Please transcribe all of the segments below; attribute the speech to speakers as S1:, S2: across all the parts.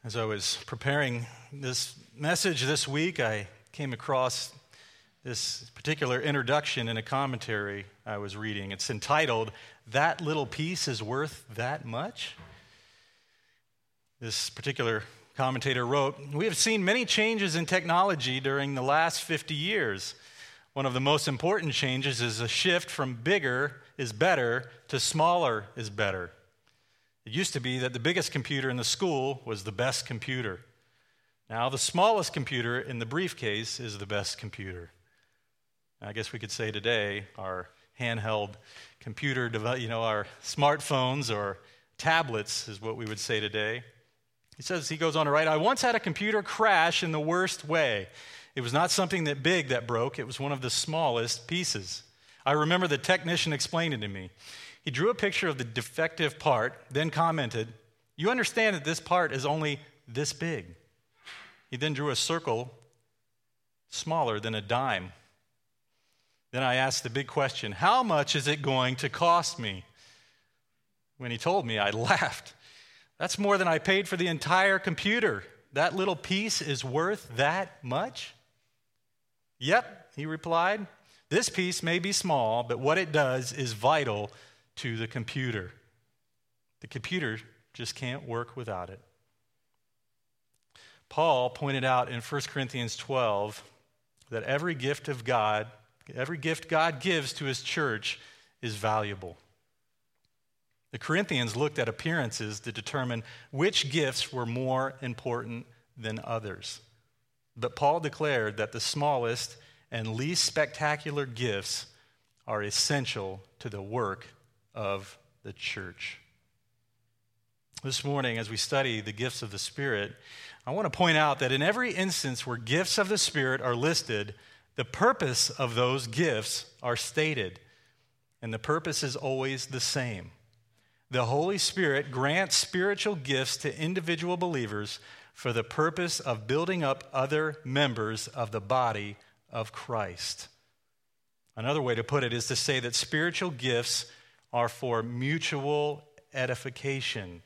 S1: As I was preparing this message this week, I came across this particular introduction in a commentary I was reading. It's entitled, "That Little Piece is Worth That Much?" This particular commentator wrote, "We have seen many changes in technology during the last 50 years. One of the most important changes is a shift from bigger is better to smaller is better. It used to be that the biggest computer in the school was the best computer. Now the smallest computer in the briefcase is the best computer." I guess we could say today our handheld computer, our smartphones or tablets is what we would say today. He goes on to write, "I once had a computer crash in the worst way. It was not something that big that broke. It was one of the smallest pieces. I remember the technician explained it to me. He drew a picture of the defective part, then commented, 'You understand that this part is only this big.' He then drew a circle smaller than a dime. Then I asked the big question, 'How much is it going to cost me?' When he told me, I laughed. 'That's more than I paid for the entire computer. That little piece is worth that much?' 'Yep,' he replied. 'This piece may be small, but what it does is vital to the computer. The computer just can't work without it.'" Paul pointed out in 1 Corinthians 12 that every gift God gives to his church is valuable. The Corinthians looked at appearances to determine which gifts were more important than others. But Paul declared that the smallest and least spectacular gifts are essential to the work of the church. This morning, as we study the gifts of the Spirit, I want to point out that in every instance where gifts of the Spirit are listed, the purpose of those gifts are stated, and the purpose is always the same. The Holy Spirit grants spiritual gifts to individual believers for the purpose of building up other members of the body of Christ. Another way to put it is to say that spiritual gifts are for mutual edification,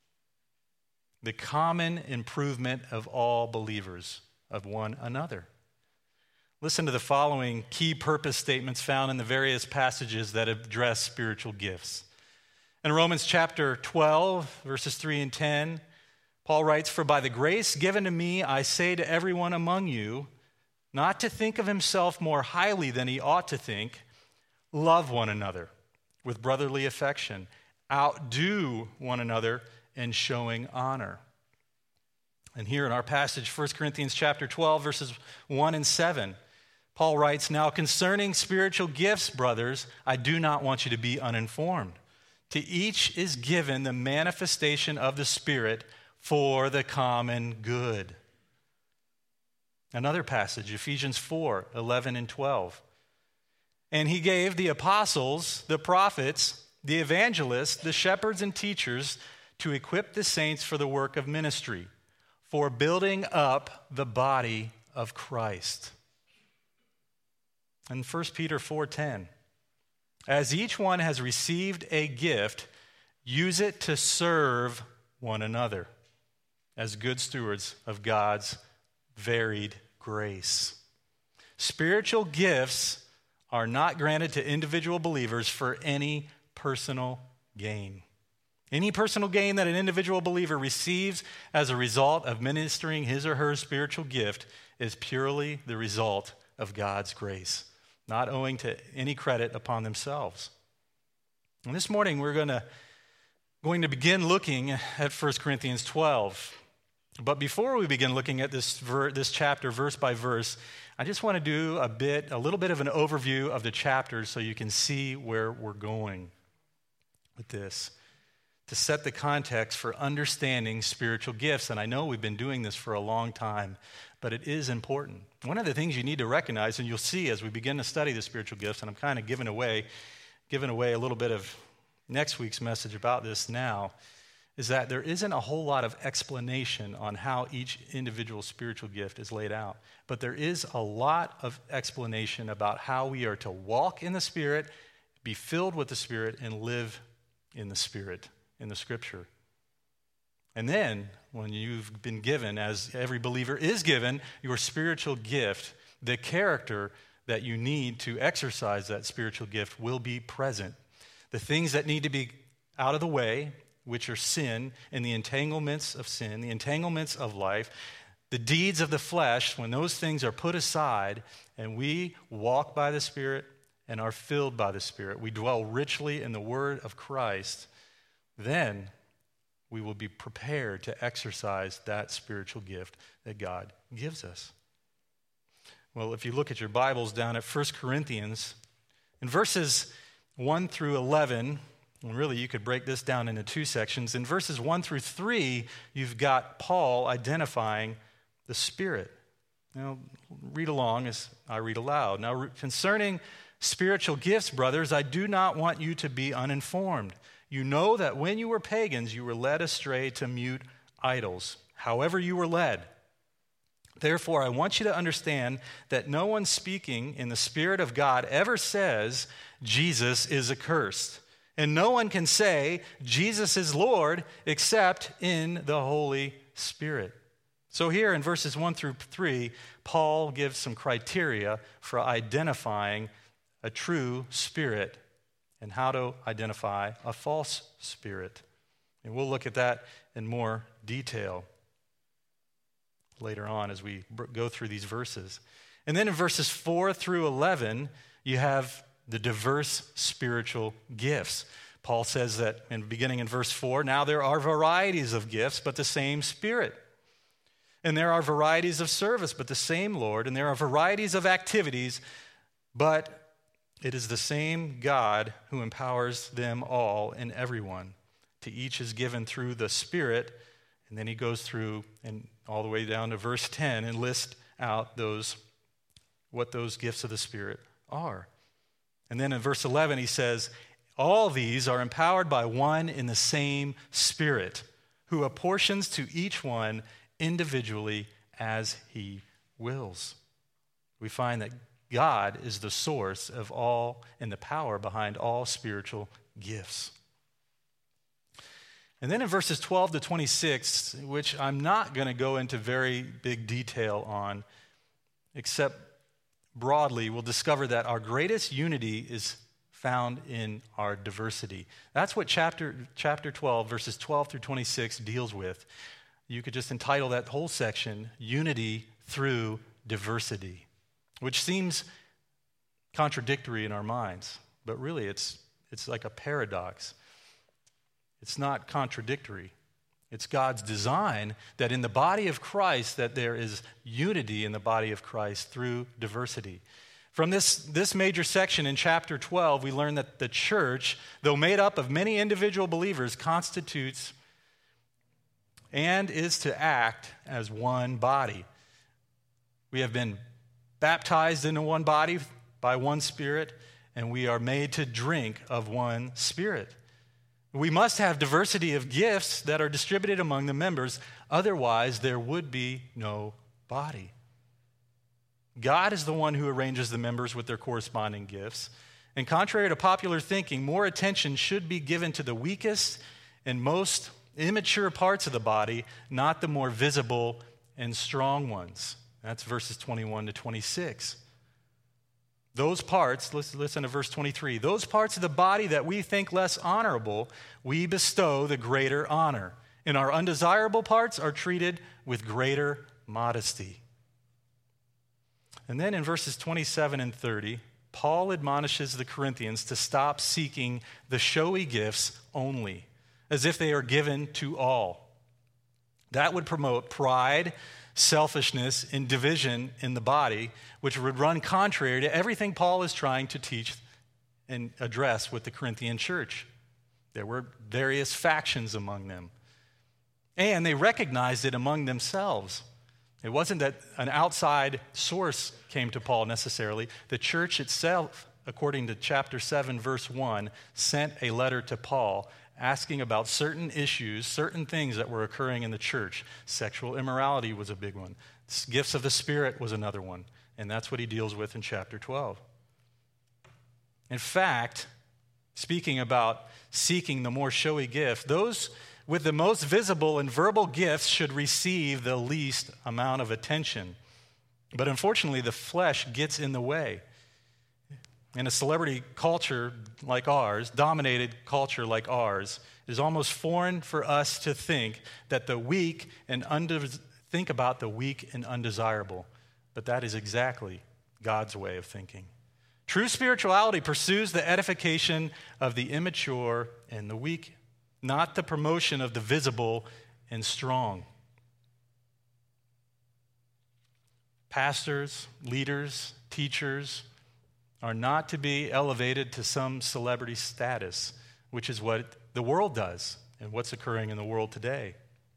S1: the common improvement of all believers of one another. Listen to the following key purpose statements found in the various passages that address spiritual gifts. In Romans chapter 12, verses 3 and 10, Paul writes, "For by the grace given to me, I say to everyone among you, not to think of himself more highly than he ought to think, love one another with brotherly affection, outdo one another in showing honor." And here in our passage, 1 Corinthians chapter 12, verses 1 and 7, Paul writes, "Now concerning spiritual gifts, brothers, I do not want you to be uninformed. To each is given the manifestation of the Spirit for the common good." Another passage, Ephesians 4, 11 and 12. "And he gave the apostles, the prophets, the evangelists, the shepherds and teachers to equip the saints for the work of ministry, for building up the body of Christ." And 1 Peter 4:10, "As each one has received a gift, use it to serve one another as good stewards of God's varied grace." Spiritual gifts are not granted to individual believers for any personal gain. Any personal gain that an individual believer receives as a result of ministering his or her spiritual gift is purely the result of God's grace, not owing to any credit upon themselves. And this morning we're going to begin looking at 1 Corinthians 12. But before we begin looking at this chapter verse by verse, I just want to do a little bit of an overview of the chapter so you can see where we're going with this, to set the context for understanding spiritual gifts. And I know we've been doing this for a long time, but it is important. One of the things you need to recognize, and you'll see as we begin to study the spiritual gifts, and I'm kind of giving away a little bit of next week's message about this now, is that there isn't a whole lot of explanation on how each individual spiritual gift is laid out. But there is a lot of explanation about how we are to walk in the Spirit, be filled with the Spirit, and live in the Spirit, in the Scripture. And then, when you've been given, as every believer is given, your spiritual gift, the character that you need to exercise that spiritual gift will be present. The things that need to be out of the way, which are sin and the entanglements of sin, the entanglements of life, the deeds of the flesh, when those things are put aside and we walk by the Spirit and are filled by the Spirit, we dwell richly in the Word of Christ, then we will be prepared to exercise that spiritual gift that God gives us. Well, if you look at your Bibles down at 1 Corinthians, in verses 1 through 11, and really you could break this down into two sections. In verses 1 through 3, you've got Paul identifying the Spirit. Now, read along as I read aloud. Now, concerning spiritual gifts, brothers, I do not want you to be uninformed. You know that when you were pagans, you were led astray to mute idols, however you were led. Therefore, I want you to understand that no one speaking in the Spirit of God ever says Jesus is accursed. And no one can say Jesus is Lord except in the Holy Spirit. So here in verses 1 through 3, Paul gives some criteria for identifying a true spirit and how to identify a false spirit. And we'll look at that in more detail later on as we go through these verses. And then in verses 4 through 11, you have the diverse spiritual gifts. Paul says that, beginning in verse 4, now there are varieties of gifts, but the same Spirit. And there are varieties of service, but the same Lord. And there are varieties of activities, but it is the same God who empowers them all and everyone. To each is given through the Spirit. And then he goes through and all the way down to verse 10 and lists out what those gifts of the Spirit are. And then in verse 11 he says, all these are empowered by one and the same Spirit, who apportions to each one individually as he wills. We find that God is the source of all and the power behind all spiritual gifts. And then in verses 12 to 26, which I'm not going to go into very big detail on, except broadly, we'll discover that our greatest unity is found in our diversity. That's what chapter 12, verses 12 through 26 deals with. You could just entitle that whole section, Unity Through Diversity, which seems contradictory in our minds, but really it's like a paradox. It's not contradictory. It's God's design that in the body of Christ that there is unity in the body of Christ through diversity. From this major section in chapter 12, we learn that the church, though made up of many individual believers, constitutes and is to act as one body. We have been baptized into one body by one Spirit, and we are made to drink of one Spirit. We must have diversity of gifts that are distributed among the members, otherwise there would be no body. God is the one who arranges the members with their corresponding gifts, and contrary to popular thinking, more attention should be given to the weakest and most immature parts of the body, not the more visible and strong ones. That's verses 21 to 26. Those parts, listen to verse 23, those parts of the body that we think less honorable, we bestow the greater honor, and our undesirable parts are treated with greater modesty. And then in verses 27 and 30, Paul admonishes the Corinthians to stop seeking the showy gifts only, as if they are given to all. That would promote pride, selfishness, and division in the body, which would run contrary to everything Paul is trying to teach and address with the Corinthian church. There were various factions among them. And they recognized it among themselves. It wasn't that an outside source came to Paul necessarily. The church itself, according to chapter 7, verse 1, sent a letter to Paul asking about certain issues, certain things that were occurring in the church. Sexual immorality was a big one. Gifts of the Spirit was another one. And that's what he deals with in chapter 12. In fact, speaking about seeking the more showy gift, those with the most visible and verbal gifts should receive the least amount of attention. But unfortunately, the flesh gets in the way. In a celebrity culture like ours, dominated culture like ours, it is almost foreign for us to think that the weak and think about the weak and undesirable. But that is exactly God's way of thinking. True spirituality pursues the edification of the immature and the weak, not the promotion of the visible and strong. Pastors, leaders, teachers are not to be elevated to some celebrity status, which is what the world does and what's occurring in the world today.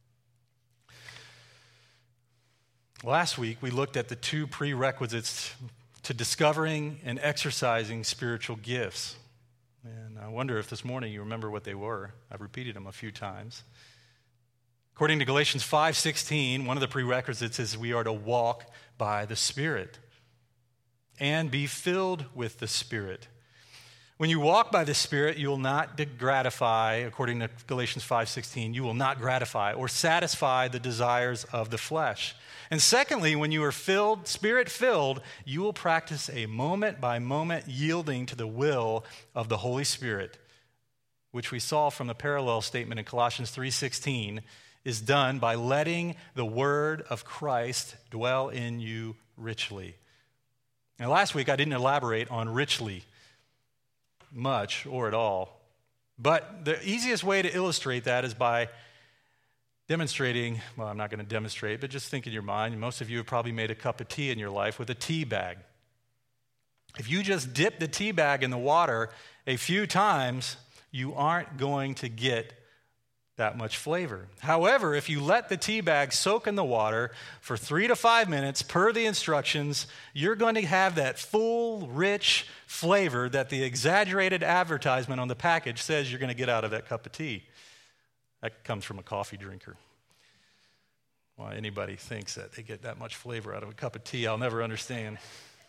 S1: Last week, we looked at the two prerequisites to discovering and exercising spiritual gifts. And I wonder if this morning you remember what they were. I've repeated them a few times. According to Galatians 5:16, one of the prerequisites is we are to walk by the Spirit and be filled with the Spirit. When you walk by the Spirit, you will not gratify, according to Galatians 5:16, you will not gratify or satisfy the desires of the flesh. And secondly, when you are filled, Spirit-filled, you will practice a moment-by-moment yielding to the will of the Holy Spirit, which we saw from the parallel statement in Colossians 3:16, is done by letting the word of Christ dwell in you richly. Now, last week I didn't elaborate on richly much or at all, but the easiest way to illustrate that is by demonstrating, well, I'm not going to demonstrate, but just think in your mind, most of you have probably made a cup of tea in your life with a tea bag. If you just dip the tea bag in the water a few times, you aren't going to get that much flavor. However, if you let the tea bag soak in the water for 3 to 5 minutes per the instructions, you're going to have that full, rich flavor that the exaggerated advertisement on the package says you're going to get out of that cup of tea. That comes from a coffee drinker. Why anybody thinks that they get that much flavor out of a cup of tea, I'll never understand.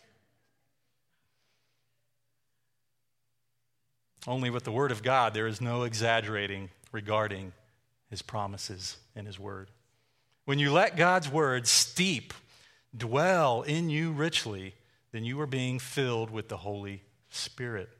S1: Only with the Word of God, there is no exaggerating regarding His promises and His Word. When you let God's Word dwell in you richly, then you are being filled with the Holy Spirit.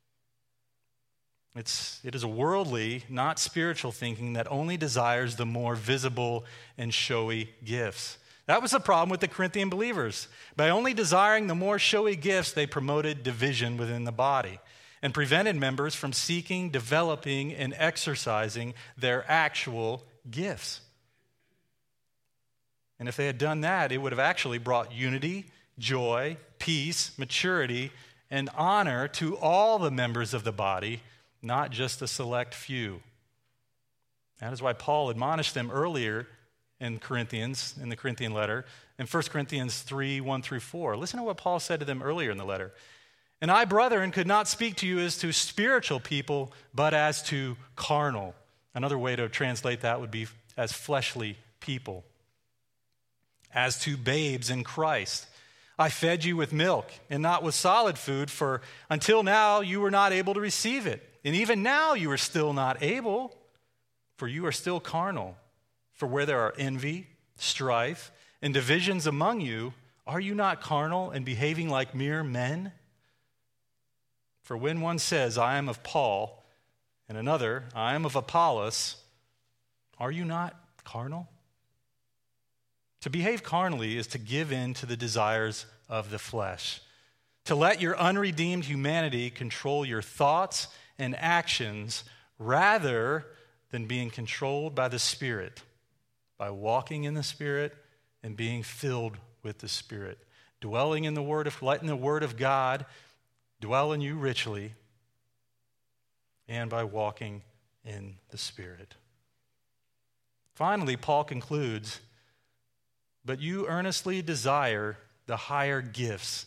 S1: It is a worldly, not spiritual thinking that only desires the more visible and showy gifts. That was the problem with the Corinthian believers. By only desiring the more showy gifts, they promoted division within the body and prevented members from seeking, developing, and exercising their actual gifts. And if they had done that, it would have actually brought unity, joy, peace, maturity, and honor to all the members of the body, not just a select few. That is why Paul admonished them earlier in the Corinthian letter, in 1 Corinthians 3:1-4. Listen to what Paul said to them earlier in the letter. And I, brethren, could not speak to you as to spiritual people, but as to carnal. Another way to translate that would be as fleshly people. As to babes in Christ. I fed you with milk and not with solid food, for until now you were not able to receive it. And even now you are still not able, for you are still carnal. For where there are envy, strife, and divisions among you, are you not carnal and behaving like mere men? For when one says, I am of Paul, and another, I am of Apollos, are you not carnal? To behave carnally is to give in to the desires of the flesh, to let your unredeemed humanity control your thoughts and actions rather than being controlled by the Spirit, by walking in the Spirit and being filled with the Spirit, dwelling in the letting the Word of God dwell in you richly, and by walking in the Spirit. Finally, Paul concludes, but you earnestly desire the higher gifts.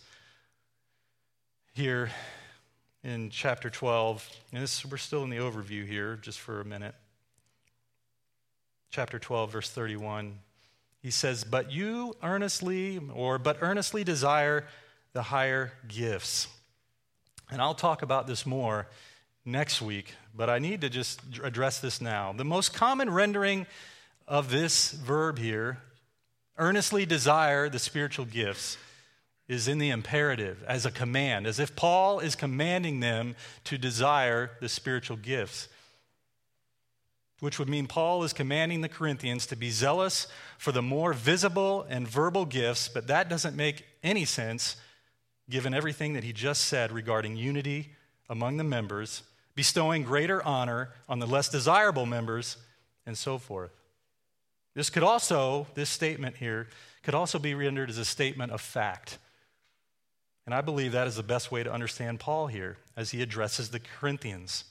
S1: Here in chapter 12, and we're still in the overview here just for a minute. Chapter 12, verse 31, he says, but earnestly desire the higher gifts. And I'll talk about this more next week, but I need to just address this now. The most common rendering of this verb here, earnestly desire the spiritual gifts, is in the imperative, as a command, as if Paul is commanding them to desire the spiritual gifts, which would mean Paul is commanding the Corinthians to be zealous for the more visible and verbal gifts, but that doesn't make any sense given everything that he just said regarding unity among the members, bestowing greater honor on the less desirable members, and so forth. This statement here could also be rendered as a statement of fact. And I believe that is the best way to understand Paul here as he addresses the Corinthians.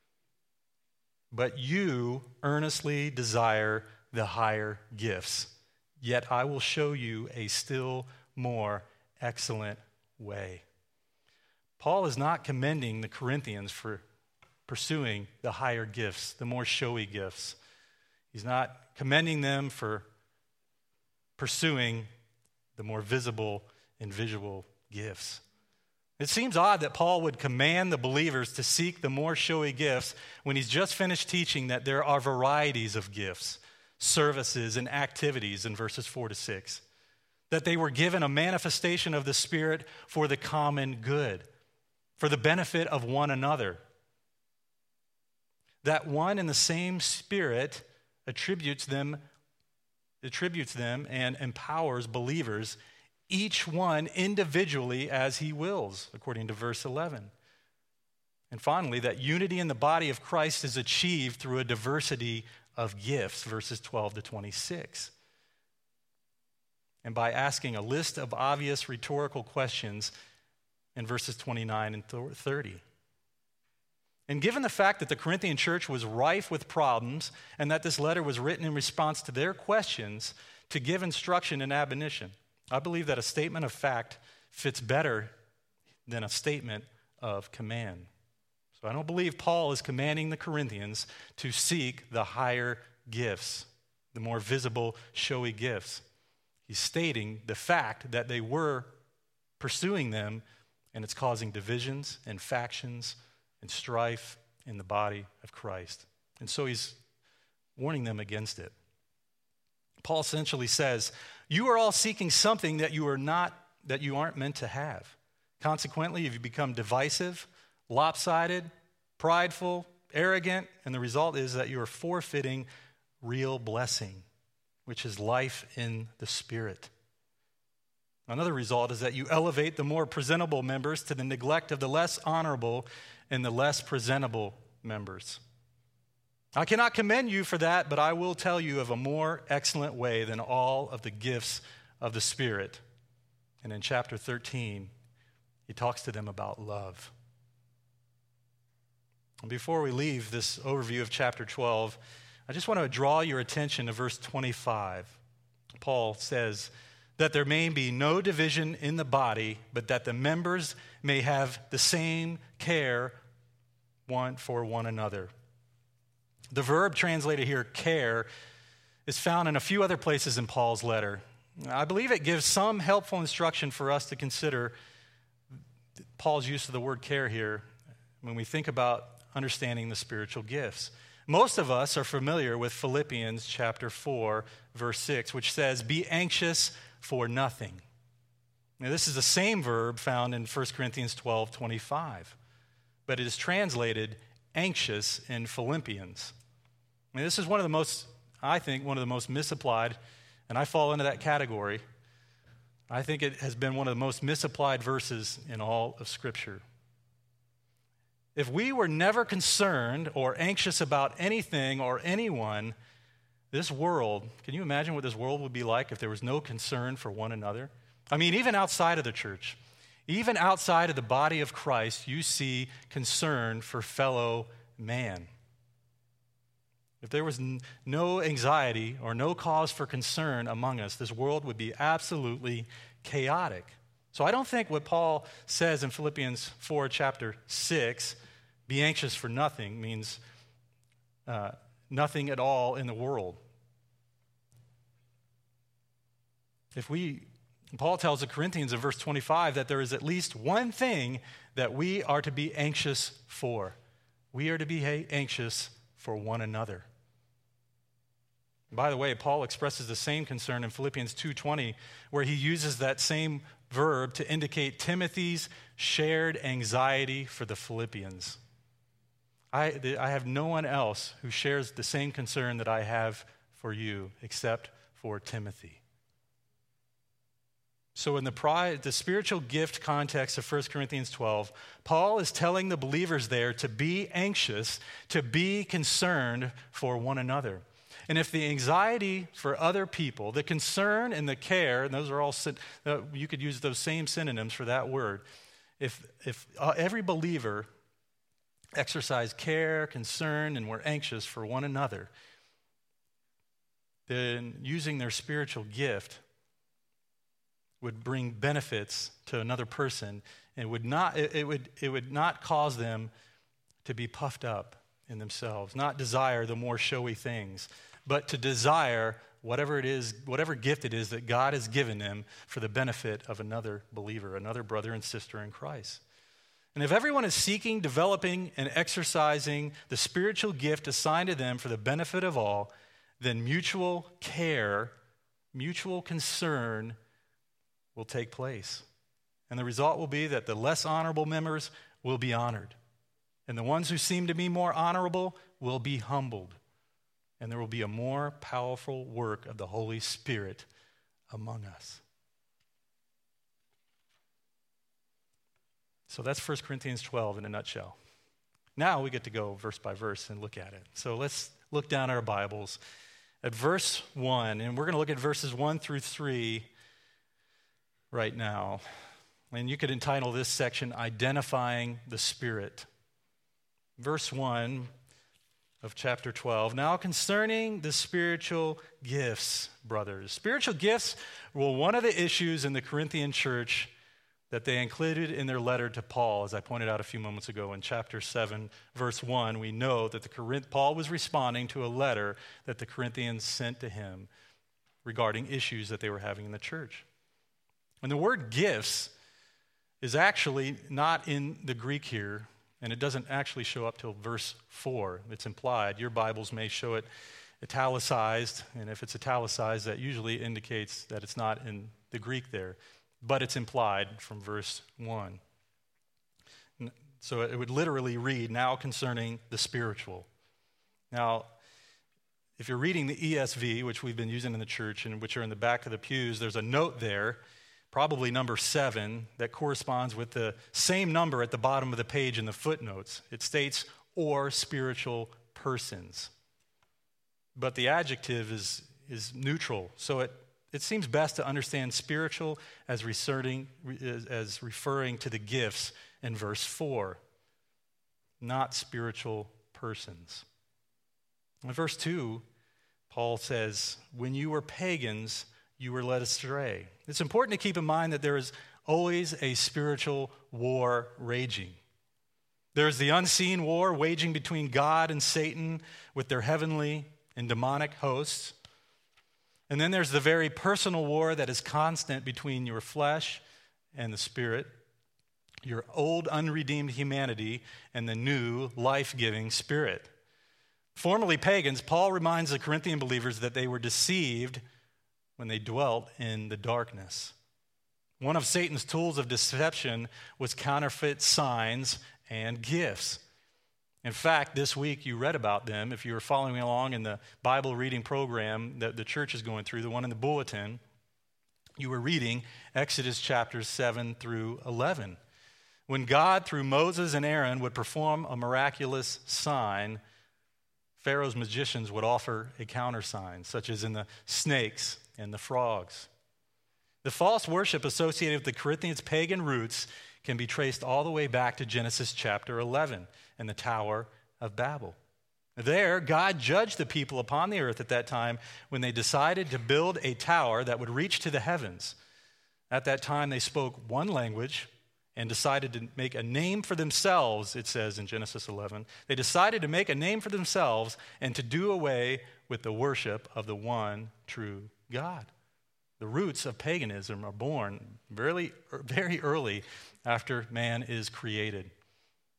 S1: But you earnestly desire the higher gifts, yet I will show you a still more excellent way. Paul is not commending the Corinthians for pursuing the higher gifts, the more showy gifts. He's not commending them for pursuing the more visible and visual gifts. It seems odd that Paul would command the believers to seek the more showy gifts when he's just finished teaching that there are varieties of gifts, services, and activities in verses 4-6. That they were given a manifestation of the Spirit for the common good, for the benefit of one another. That one and the same Spirit attributes them and empowers believers, each one individually as he wills, according to verse 11. And finally, that unity in the body of Christ is achieved through a diversity of gifts, verses 12-26. And by asking a list of obvious rhetorical questions in verses 29 and 30. And given the fact that the Corinthian church was rife with problems and that this letter was written in response to their questions to give instruction and admonition, I believe that a statement of fact fits better than a statement of command. So I don't believe Paul is commanding the Corinthians to seek the higher gifts, the more visible, showy gifts. He's stating the fact that they were pursuing them, and it's causing divisions and factions and strife in the body of Christ. And so he's warning them against it. Paul essentially says, you are all seeking something that you aren't meant to have. Consequently, you've become divisive, lopsided, prideful, arrogant, and the result is that you are forfeiting real blessing, which is life in the Spirit. Another result is that you elevate the more presentable members to the neglect of the less honorable and the less presentable members. I cannot commend you for that, but I will tell you of a more excellent way than all of the gifts of the Spirit. And in chapter 13, he talks to them about love. And before we leave this overview of chapter 12, I just want to draw your attention to verse 25. Paul says that there may be no division in the body, but that the members may have the same care one for one another. The verb translated here, care, is found in a few other places in Paul's letter. I believe it gives some helpful instruction for us to consider Paul's use of the word care here when we think about understanding the spiritual gifts. Most of us are familiar with Philippians chapter 4, verse 6, which says, be anxious for nothing. Now, this is the same verb found in 1 Corinthians 12:25, but it is translated anxious in Philippians. I mean, this is one of the most misapplied, and I fall into that category. I think it has been one of the most misapplied verses in all of Scripture. If we were never concerned or anxious about anything or anyone, this world, can you imagine what this world would be like if there was no concern for one another? I mean, even outside of the church, even outside of the body of Christ, you see concern for fellow man. If there was no anxiety or no cause for concern among us, this world would be absolutely chaotic. So I don't think what Paul says in Philippians 4, chapter 6, be anxious for nothing, means nothing at all in the world. Paul tells the Corinthians in verse 25 that there is at least one thing that we are to be anxious for. we are to be anxious for one another. By the way, Paul expresses the same concern in Philippians 2:20, where he uses that same verb to indicate Timothy's shared anxiety for the Philippians. I have no one else who shares the same concern that I have for you except for Timothy. So in the spiritual gift context of 1 Corinthians 12, Paul is telling the believers there to be anxious, to be concerned for one another. And if the anxiety for other people, the concern and the care, and those are all, you could use those same synonyms for that word. If every believer exercised care, concern, and were anxious for one another, then using their spiritual gift would bring benefits to another person, and it would not cause them to be puffed up in themselves, not desire the more showy things, but to desire whatever it is, whatever gift it is that God has given them for the benefit of another believer, another brother and sister in Christ. And if everyone is seeking, developing, and exercising the spiritual gift assigned to them for the benefit of all, then mutual care, mutual concern will take place. And the result will be that the less honorable members will be honored, and the ones who seem to be more honorable will be humbled. And there will be a more powerful work of the Holy Spirit among us. So that's 1 Corinthians 12 in a nutshell. Now we get to go verse by verse and look at it. So let's look down our Bibles at verse 1, and we're going to look at verses 1 through 3 right now. And you could entitle this section, Identifying the Spirit. Verse 1 of chapter 12. Now concerning the spiritual gifts, brothers. Spiritual gifts were one of the issues in the Corinthian church that they included in their letter to Paul. As I pointed out a few moments ago in chapter 7, verse 1, we know that Paul was responding to a letter that the Corinthians sent to him regarding issues that they were having in the church. And the word gifts is actually not in the Greek here, and it doesn't actually show up till verse 4. It's implied. Your Bibles may show it italicized, and if it's italicized, that usually indicates that it's not in the Greek there, but it's implied from verse 1. So it would literally read, now concerning the spiritual. Now, if you're reading the ESV, which we've been using in the church and which are in the back of the pews, there's a note there, probably number 7, that corresponds with the same number at the bottom of the page in the footnotes. It states, or spiritual persons. But the adjective is neutral, so it seems best to understand spiritual as referring to the gifts in verse 4, not spiritual persons. In verse 2, Paul says, when you were pagans, you were led astray. It's important to keep in mind that there is always a spiritual war raging. There's the unseen war waging between God and Satan with their heavenly and demonic hosts. And then there's the very personal war that is constant between your flesh and the spirit, your old unredeemed humanity and the new life-giving spirit. Formerly pagans, Paul reminds the Corinthian believers that they were deceived when they dwelt in the darkness. One of Satan's tools of deception was counterfeit signs and gifts. In fact, this week you read about them. If you were following along in the Bible reading program that the church is going through, the one in the bulletin, you were reading Exodus chapters 7 through 11. When God, through Moses and Aaron, would perform a miraculous sign, Pharaoh's magicians would offer a countersign, such as in the snakes and the frogs. The false worship associated with the Corinthians' pagan roots can be traced all the way back to Genesis chapter 11 and the Tower of Babel. There, God judged the people upon the earth at that time when they decided to build a tower that would reach to the heavens. At that time, they spoke one language and decided to make a name for themselves, it says in Genesis 11. They decided to make a name for themselves and to do away with the worship of the one true God. The roots of paganism are born very, very early after man is created.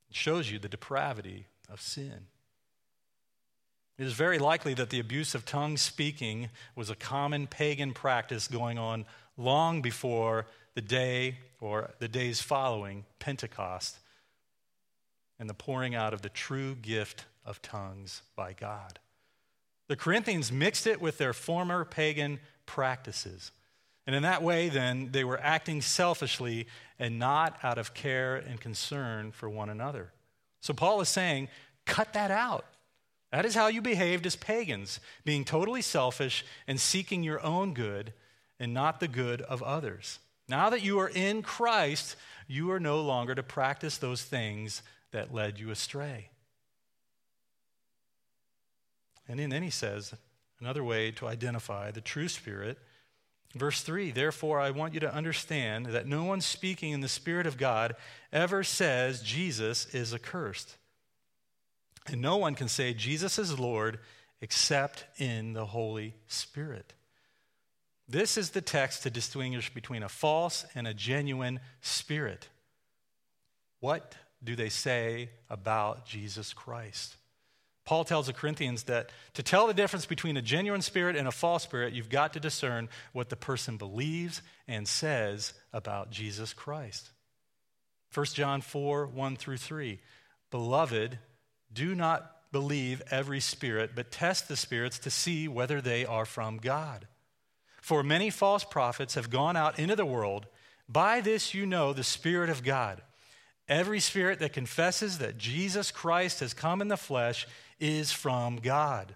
S1: It shows you the depravity of sin. It is very likely that the abuse of tongue speaking was a common pagan practice going on long before the day or the days following Pentecost and the pouring out of the true gift of tongues by God. The Corinthians mixed it with their former pagan practices. And in that way, then, they were acting selfishly and not out of care and concern for one another. So Paul is saying, cut that out. That is how you behaved as pagans, being totally selfish and seeking your own good and not the good of others. Now that you are in Christ, you are no longer to practice those things that led you astray. And then he says, another way to identify the true spirit, verse 3, therefore I want you to understand that no one speaking in the Spirit of God ever says Jesus is accursed. And no one can say Jesus is Lord except in the Holy Spirit. This is the text to distinguish between a false and a genuine spirit. What do they say about Jesus Christ? Paul tells the Corinthians that to tell the difference between a genuine spirit and a false spirit, you've got to discern what the person believes and says about Jesus Christ. 1 John 4, 1 through 3. Beloved, do not believe every spirit, but test the spirits to see whether they are from God. For many false prophets have gone out into the world. By this you know the Spirit of God. Every spirit that confesses that Jesus Christ has come in the flesh is from God.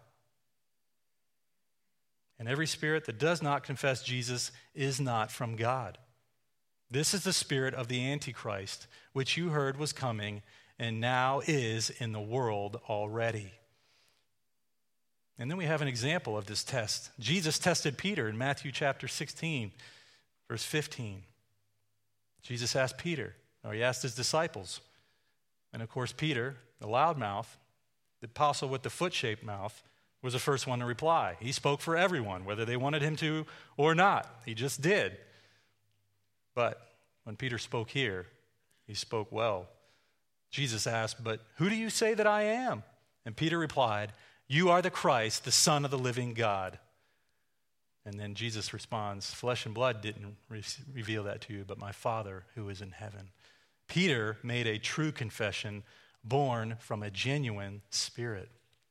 S1: And every spirit that does not confess Jesus is not from God. This is the spirit of the Antichrist, which you heard was coming and now is in the world already. And then we have an example of this test. Jesus tested Peter in Matthew chapter 16, verse 15. Jesus asked Peter, or he asked his disciples. And of course, Peter, the loudmouth, the apostle with the foot-shaped mouth, was the first one to reply. He spoke for everyone, whether they wanted him to or not. He just did. But when Peter spoke here, he spoke well. Jesus asked, but who do you say that I am? And Peter replied, you are the Christ, the Son of the living God. And then Jesus responds, flesh and blood didn't reveal that to you, but my Father who is in heaven. Peter made a true confession born from a genuine spirit.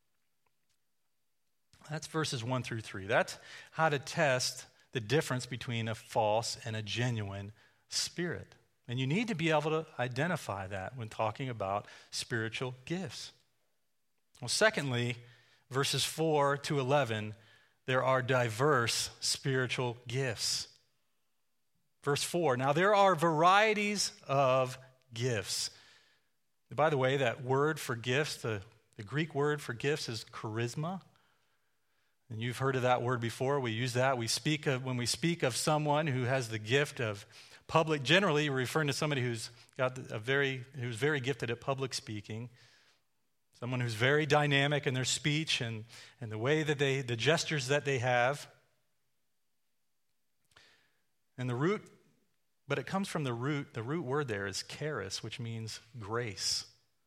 S1: That's verses 1 through 3. That's how to test the difference between a false and a genuine spirit. And you need to be able to identify that when talking about spiritual gifts. Well, secondly, verses 4 to 11, there are diverse spiritual gifts. Verse 4, now there are varieties of gifts. And by the way, that word for gifts, the Greek word for gifts is charisma. And you've heard of that word before. We use that. When we speak of someone who has the gift of public, generally we're referring to somebody who's very gifted at public speaking. Someone who's very dynamic in their speech and the way that the gestures that they have. And but it comes from the root word there is charis, which means grace.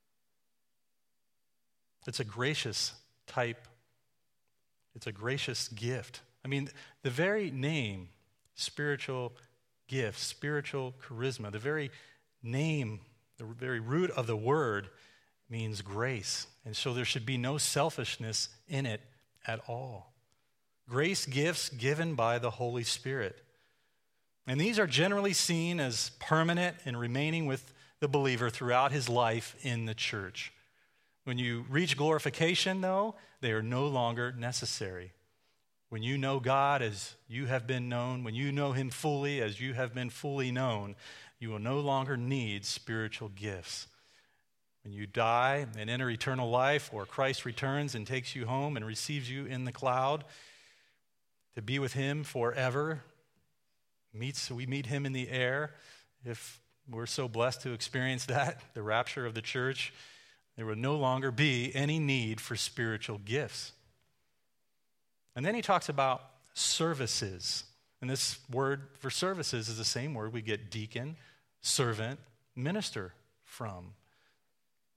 S1: It's a gracious type. It's a gracious gift. I mean, the very name, spiritual gift, spiritual charisma, the very name, the very root of the word means grace. And so there should be no selfishness in it at all. Grace gifts given by the Holy Spirit. And these are generally seen as permanent and remaining with the believer throughout his life in the church. When you reach glorification, though, they are no longer necessary. When you know God as you have been known, when you know him fully as you have been fully known, you will no longer need spiritual gifts. When you die and enter eternal life, or Christ returns and takes you home and receives you in the cloud to be with him forever, we meet him in the air. If we're so blessed to experience that, the rapture of the church, there will no longer be any need for spiritual gifts. And then he talks about services. And this word for services is the same word we get deacon, servant, minister from.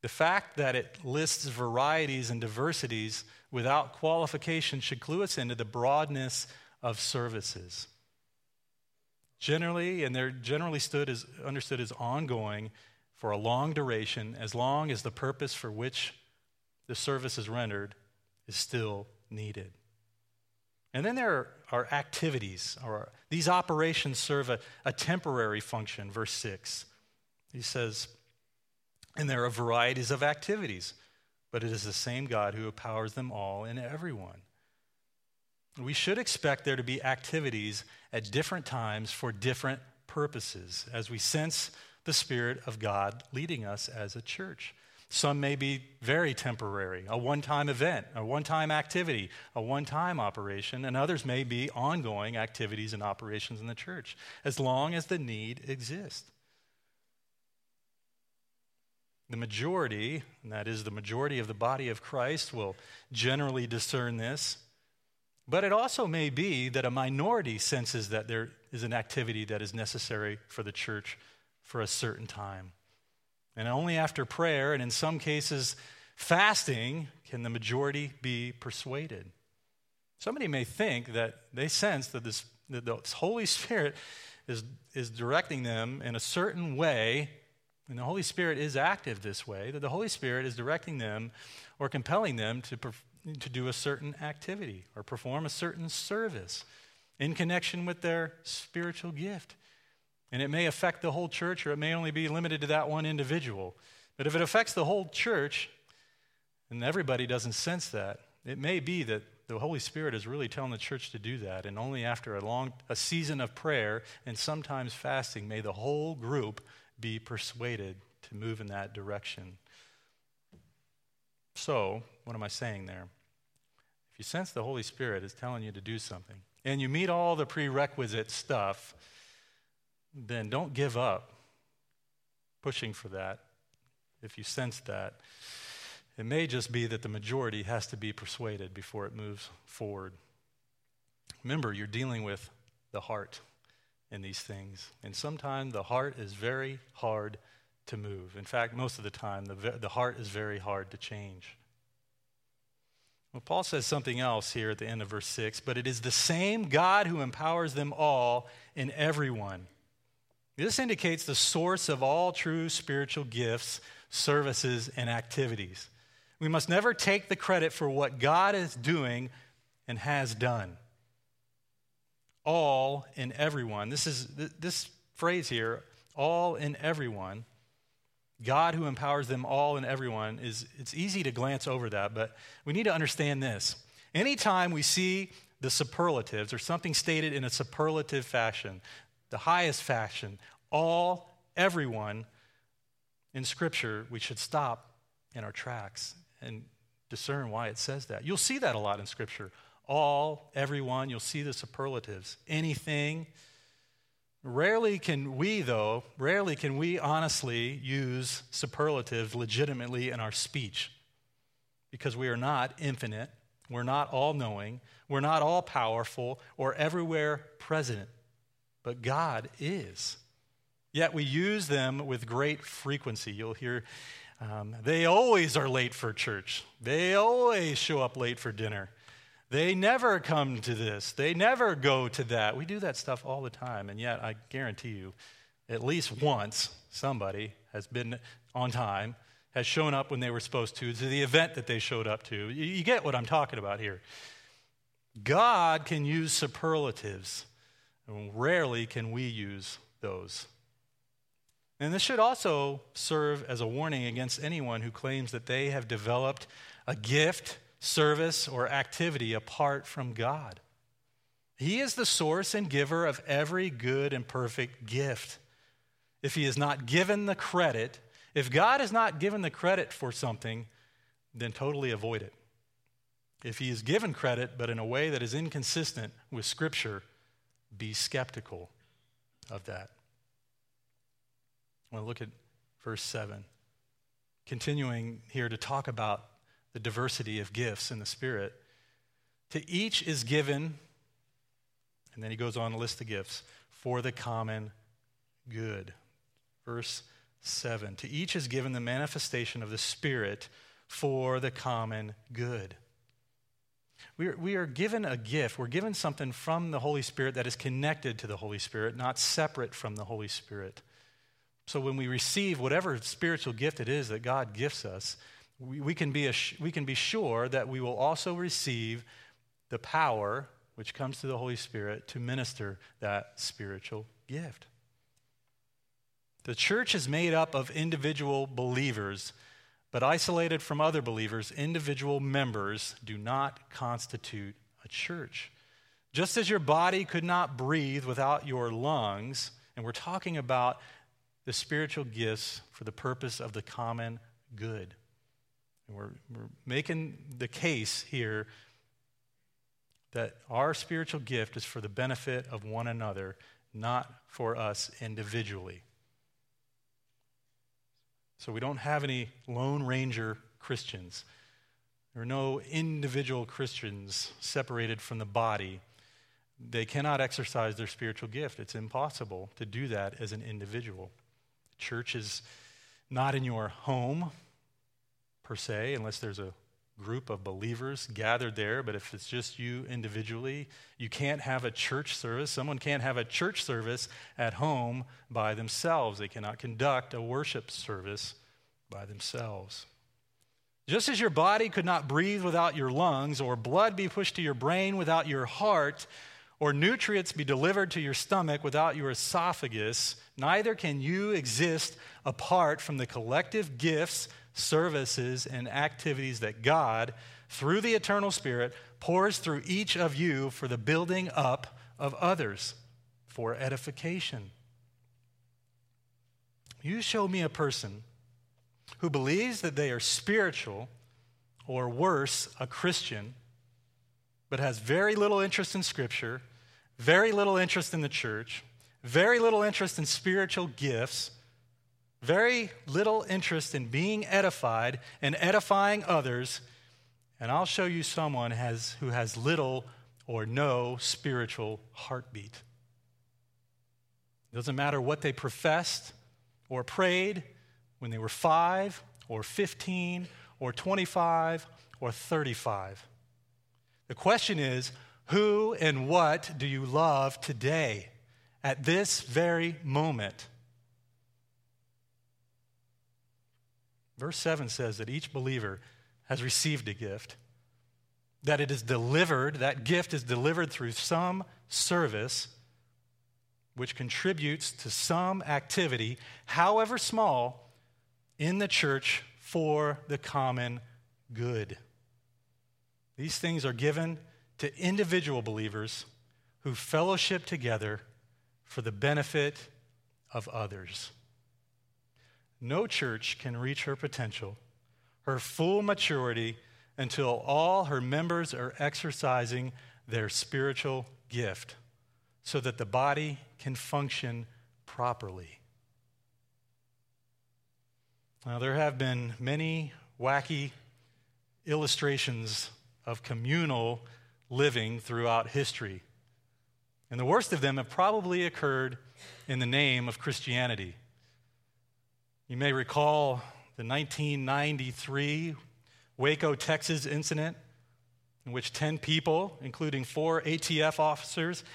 S1: The fact that it lists varieties and diversities without qualification should clue us into the broadness of services. Generally, and they're generally understood as ongoing for a long duration, as long as the purpose for which the service is rendered is still needed. And then there are activities, or these operations serve a temporary function, verse 6. He says, and there are varieties of activities, but it is the same God who empowers them all in everyone. We should expect there to be activities at different times for different purposes as we sense the Spirit of God leading us as a church. Some may be very temporary, a one-time event, a one-time activity, a one-time operation, and others may be ongoing activities and operations in the church, as long as the need exists. The majority, and that is the majority of the body of Christ, will generally discern this, but it also may be that a minority senses that there is an activity that is necessary for the church for a certain time. And only after prayer, and in some cases fasting, can the majority be persuaded. Somebody may think that they sense that the Holy Spirit is directing them in a certain way, and the Holy Spirit is active this way, that the Holy Spirit is directing them or compelling them to do a certain activity or perform a certain service in connection with their spiritual gift. And it may affect the whole church, or it may only be limited to that one individual. But if it affects the whole church, and everybody doesn't sense that, it may be that the Holy Spirit is really telling the church to do that, and only after a season of prayer and sometimes fasting may the whole group be persuaded to move in that direction. So, what am I saying there? If you sense the Holy Spirit is telling you to do something, and you meet all the prerequisite stuff, then don't give up pushing for that. If you sense that, it may just be that the majority has to be persuaded before it moves forward. Remember, you're dealing with the heart in these things, and sometimes the heart is very hard to move. In fact, most of the time, the heart is very hard to change. Well, Paul says something else here at the end of verse 6, but it is the same God who empowers them all in everyone. This indicates the source of all true spiritual gifts, services, and activities. We must never take the credit for what God is doing and has done. All in everyone. This phrase here, all in everyone, God who empowers them all in everyone, it's easy to glance over that, but we need to understand this. Anytime we see the superlatives or something stated in a superlative fashion, the highest fashion, all, everyone, in Scripture, we should stop in our tracks and discern why it says that. You'll see that a lot in Scripture. All, everyone, you'll see the superlatives. Anything. Rarely can we honestly use superlatives legitimately in our speech, because we are not infinite, we're not all-knowing, we're not all-powerful or everywhere present. But God is. Yet we use them with great frequency. You'll hear, they always are late for church. They always show up late for dinner. They never come to this. They never go to that. We do that stuff all the time, and yet I guarantee you, at least once, somebody has been on time, has shown up when they were supposed to the event that they showed up to. You get what I'm talking about here. God can use superlatives. And rarely can we use those. And this should also serve as a warning against anyone who claims that they have developed a gift, service, or activity apart from God. He is the source and giver of every good and perfect gift. If he is not given the credit, if God is not given the credit for something, then totally avoid it. If he is given credit, but in a way that is inconsistent with Scripture, be skeptical of that. I want to look at verse 7. Continuing here to talk about the diversity of gifts in the Spirit. To each is given, and then he goes on to list the gifts, for the common good. Verse 7. To each is given the manifestation of the Spirit for the common good. We are given a gift. We're given something from the Holy Spirit that is connected to the Holy Spirit, not separate from the Holy Spirit. So when we receive whatever spiritual gift it is that God gifts us, we can be sure that we will also receive the power which comes through the Holy Spirit to minister that spiritual gift. The church is made up of individual believers, but isolated from other believers, individual members do not constitute a church. Just as your body could not breathe without your lungs, and we're talking about the spiritual gifts for the purpose of the common good. And we're making the case here that our spiritual gift is for the benefit of one another, not for us individually. So we don't have any Lone Ranger Christians. There are no individual Christians separated from the body. They cannot exercise their spiritual gift. It's impossible to do that as an individual. Church is not in your home, per se, unless there's a group of believers gathered there. But if it's just you individually, you can't have a church service. Someone can't have a church service at home by themselves. They cannot conduct a worship service by themselves. Just as your body could not breathe without your lungs, or blood be pushed to your brain without your heart, or nutrients be delivered to your stomach without your esophagus, neither can you exist apart from the collective gifts, services, and activities that God, through the eternal Spirit, pours through each of you for the building up of others, for edification. You show me a person who believes that they are spiritual, or worse, a Christian, but has very little interest in Scripture, very little interest in the church, very little interest in spiritual gifts, very little interest in being edified and edifying others, and I'll show you someone who has little or no spiritual heartbeat. It doesn't matter what they professed or prayed when they were 5 or 15 or 25 or 35. The question is, who and what do you love today, at this very moment? Verse 7 says that each believer has received a gift, that it is delivered, that gift is delivered through some service which contributes to some activity, however small, in the church for the common good. These things are given to individual believers who fellowship together for the benefit of others. No church can reach her potential, her full maturity, until all her members are exercising their spiritual gift so that the body can function properly. Now, there have been many wacky illustrations of communal living throughout history. And the worst of them have probably occurred in the name of Christianity. You may recall the 1993 Waco, Texas incident in which 10 people, including 4 ATF officers,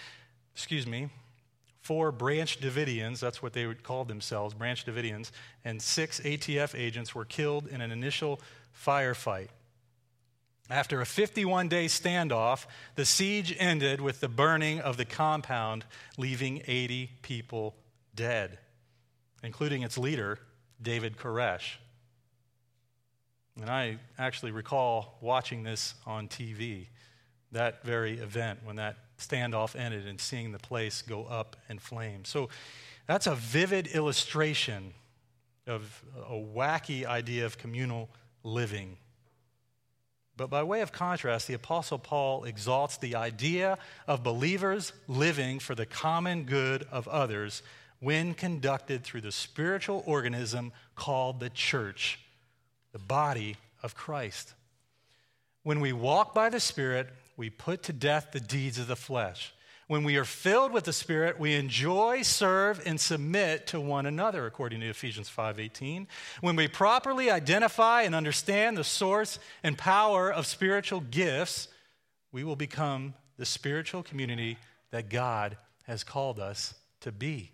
S1: 4 Branch Davidians, that's what they would call themselves, Branch Davidians, and 6 ATF agents were killed in an initial firefight. After a 51-day standoff, the siege ended with the burning of the compound, leaving 80 people dead, including its leader, David Koresh. And I actually recall watching this on TV, that very event when that standoff ended, and seeing the place go up in flames. So that's a vivid illustration of a wacky idea of communal living. But by way of contrast, the Apostle Paul exalts the idea of believers living for the common good of others when conducted through the spiritual organism called the church, the body of Christ. When we walk by the Spirit, we put to death the deeds of the flesh. When we are filled with the Spirit, we enjoy, serve, and submit to one another, according to Ephesians 5:18. When we properly identify and understand the source and power of spiritual gifts, we will become the spiritual community that God has called us to be.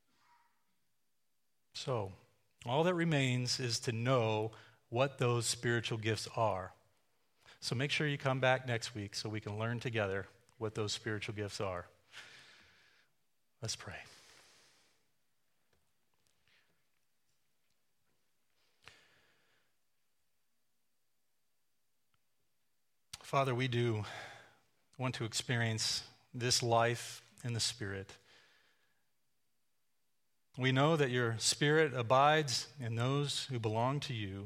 S1: So, all that remains is to know what those spiritual gifts are. So make sure you come back next week so we can learn together what those spiritual gifts are. Let's pray. Father, we do want to experience this life in the Spirit. We know that your Spirit abides in those who belong to you,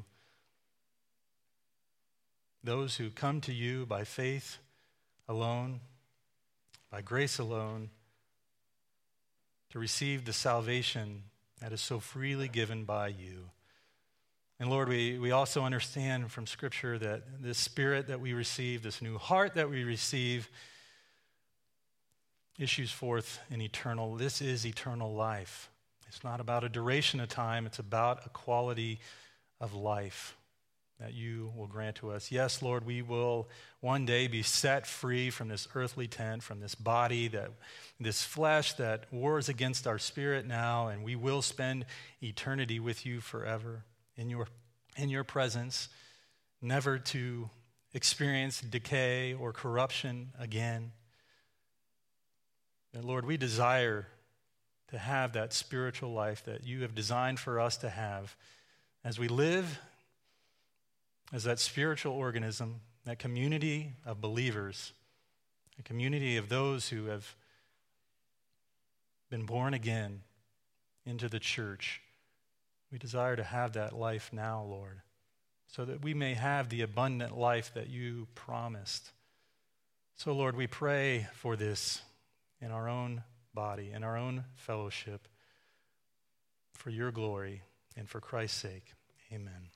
S1: those who come to you by faith alone, by grace alone, to receive the salvation that is so freely given by you. And Lord, we also understand from Scripture that this Spirit that we receive, this new heart that we receive, issues forth in eternal. This is eternal life. It's not about a duration of time. It's about a quality of life that you will grant to us. Yes, Lord, we will one day be set free from this earthly tent, from this body, this flesh that wars against our spirit now, and we will spend eternity with you forever in your presence, never to experience decay or corruption again. And Lord, we desire to have that spiritual life that you have designed for us to have as we live as that spiritual organism, that community of believers, a community of those who have been born again into the church. We desire to have that life now, Lord, so that we may have the abundant life that you promised. So, Lord, we pray for this in our own body, in our own fellowship, for your glory and for Christ's sake. Amen.